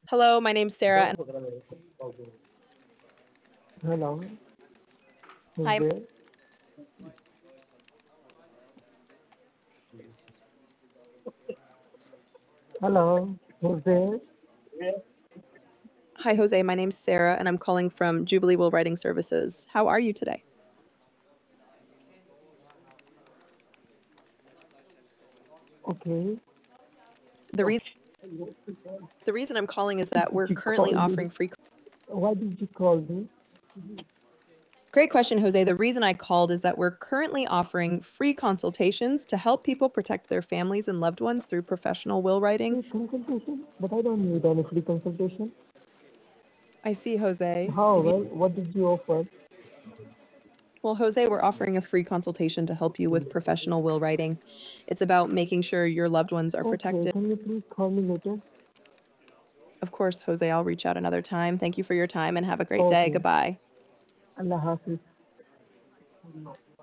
Hello, my name's Sarah, and Hello, who's hi, there? Hello, who's there? hi, Jose. My name's Sarah, and I'm calling from Jubilee Will Writing Services. How are you today? Okay. The reason the reason I'm calling is that Did we're you call currently me? offering free. Why did you call me? Great question, Jose. The reason I called is that we're currently offering free consultations to help people protect their families and loved ones through professional will writing. Free consultation? But I don't need any free consultation. I see, Jose. How If you well? What did you offer? Well, Jose, we're offering a free consultation to help you with professional will writing. It's about making sure your loved ones are Okay, protected. can you please call me later? Of course, Jose, I'll reach out another time. Thank you for your time and have a great day. Okay. Goodbye. Allah Hafiz.